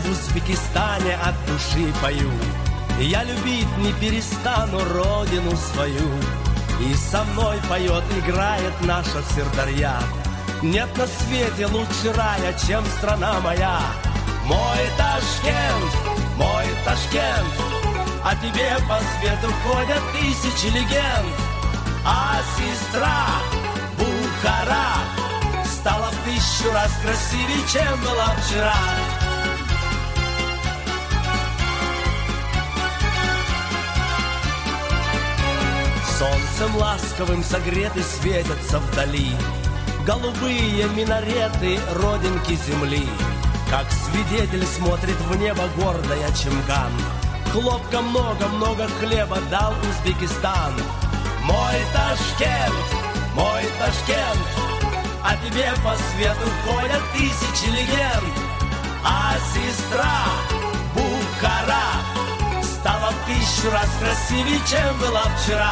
в Узбекистане от души пою. И я любить не перестану родину свою. И со мной поет, играет наша Сырдарья. Нет на свете лучше рая, чем страна моя. Мой Ташкент, мой Ташкент, о тебе по свету ходят тысячи легенд. А сестра Бухара стала в 1000 раз красивее, чем была вчера. Солнцем ласковым согреты светятся вдали голубые минареты родинки земли. Как свидетель смотрит в небо гордая Чимган. Хлопка много-много хлеба дал Узбекистан. Мой Ташкент, мой Ташкент, о тебе по свету ходят тысячи легенд. А сестра Бухара стала в 1000 раз красивее, чем была вчера.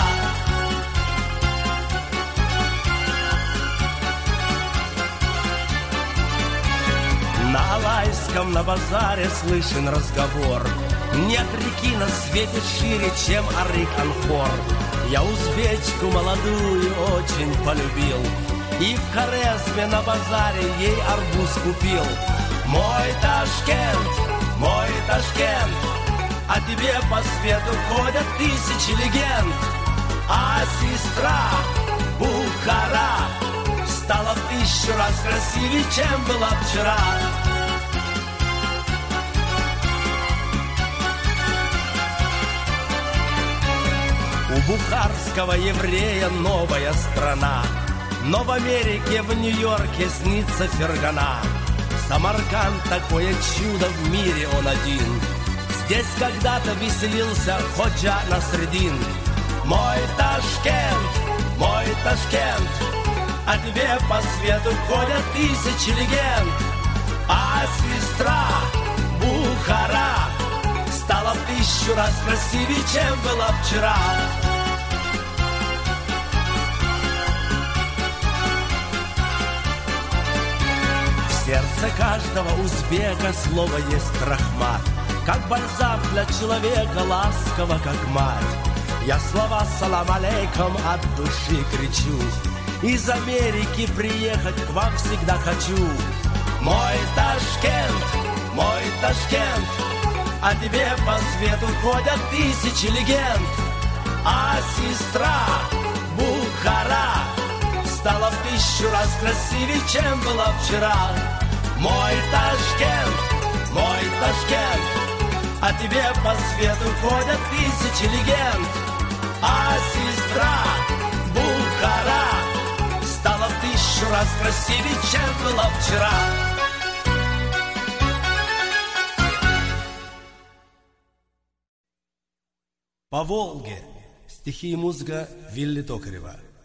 На Алайском, на базаре слышен разговор. Нет реки на свете шире, чем Арык-Анхор. Я узбечку молодую очень полюбил, и в Хорезме на базаре ей арбуз купил. Мой Ташкент, мой Ташкент, о тебе по свету ходят тысячи легенд. А сестра Бухара стала в 1000 раз красивее, чем была вчера. У бухарского еврея новая страна, но в Америке, в Нью-Йорке снится Фергана. Самарканд — такое чудо, в мире он один. Здесь когда-то веселился Ходжа Насреддин. Мой Ташкент, мой Ташкент, о тебе по свету ходят тысячи легенд. А сестра Бухара стала в 1000 раз красивее, чем была вчера. В сердце каждого узбека слово есть рахмат, как бальзам для человека, ласково, как мать. Я слова салам алейкум от души кричу. Из Америки приехать к вам всегда хочу. Мой Ташкент, мой Ташкент, о тебе по свету ходят тысячи легенд. А сестра Бухара стала в 1000 раз красивее, чем была вчера. Мой Ташкент, мой Ташкент, о тебе по свету ходят тысячи легенд. А сестра Бухара стала в 1000 раз красивее, чем была вчера. По Волге. Стихи и музыка Вилли Токарева.